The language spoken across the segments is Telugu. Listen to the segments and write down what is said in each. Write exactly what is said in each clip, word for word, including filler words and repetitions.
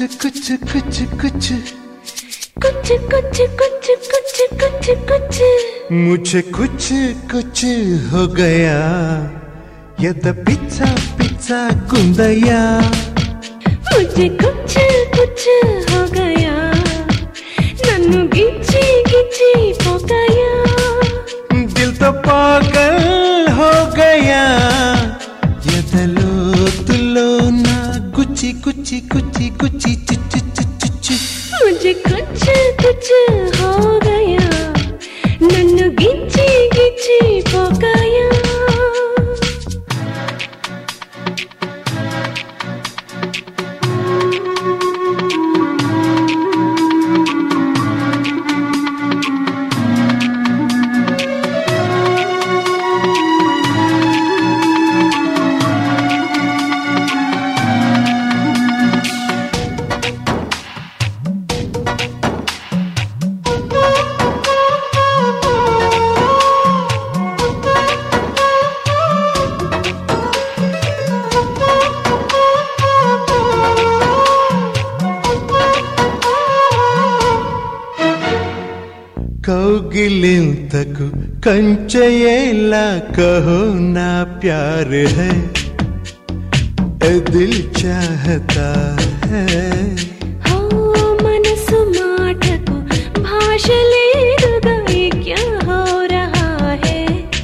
कुछ कुछ कुछ कुछ कुछ कुछ कुछ कुछ कुछ मुझे कुछ कुछ हो गया यद पिज्जा पिज्जा गुंदया मुझे कुछ कुछ हो गया नन्नु गिच्ची गिच्ची पोकाया दिल तो पागल हो गया यदलो तुलो ना गुची गुची गुची गुची चुच चुच चुच मुझे कुछ कुछ हो गया नन्नु गिच्ची गिच्ची पोकाया कौगिलिंतकु कंचयेला कहो ना प्यार है ए दिल चाहता है हो मनसु माटकु भाषलेरुगा ये क्या हो रहा है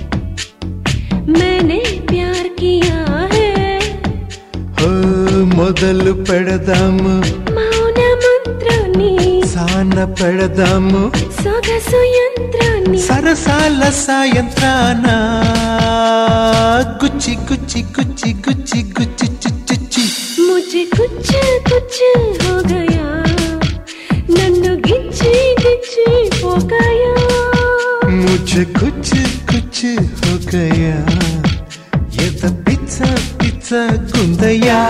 मैंने प्यार किया है हो मोदलु पेडदामु मौन मंत्रनी सान पेडदामु సొగసు యంత్రాన్ని సరసాల సాయంత్రాన గుచ్చి గుచ్చి గుచ్చి గుచ్చి గుచ్చి చిచ్చి मुझे कुछ कुछ हो गया నన్ను గిచ్చి గిచ్చి పోకాయా मुझे कुछ कुछ हो गया ये तो पिज्जा पिज्जा गुंदया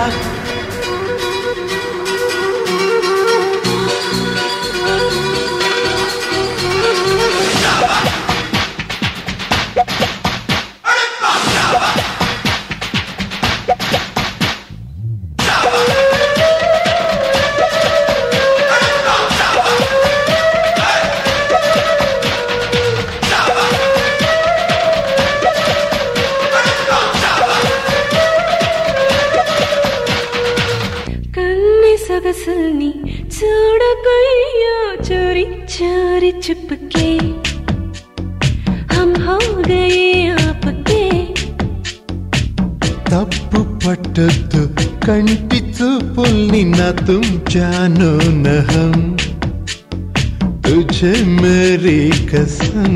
సొగసుల్ని చూడకయ్యో చోరీ చోరీ చుప్కే हम हो गए आपके తప్పు పట్టద్దు కంటి చూపుల్ని నా तुम जानो न हम तुझे मेरी कसम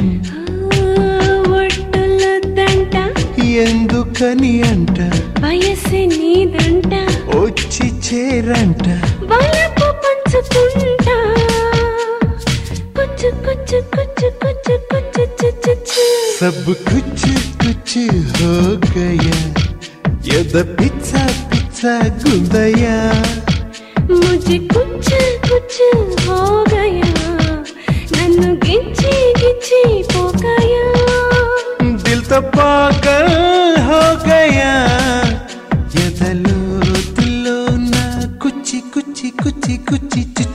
ఒట్టులొద్దంట ఎందుకని అంట వయసు నీదంట వచ్చి చేరంట వలపు పంచుకుంటా కుచ్చు కుచ్చు కుచ్చు కుచ్చు కుచ్చు చుచ్చు చ్చు सब कुछ कुछ हो गया यद पिज्जा पिज्जा गुंदया मुझे कुछ कुछ हो गया नन्नु गिच्ची गिच्ची पोकाया दिल तो पागल हो गया यदलो तुलो ना कुची कुची कुची कुची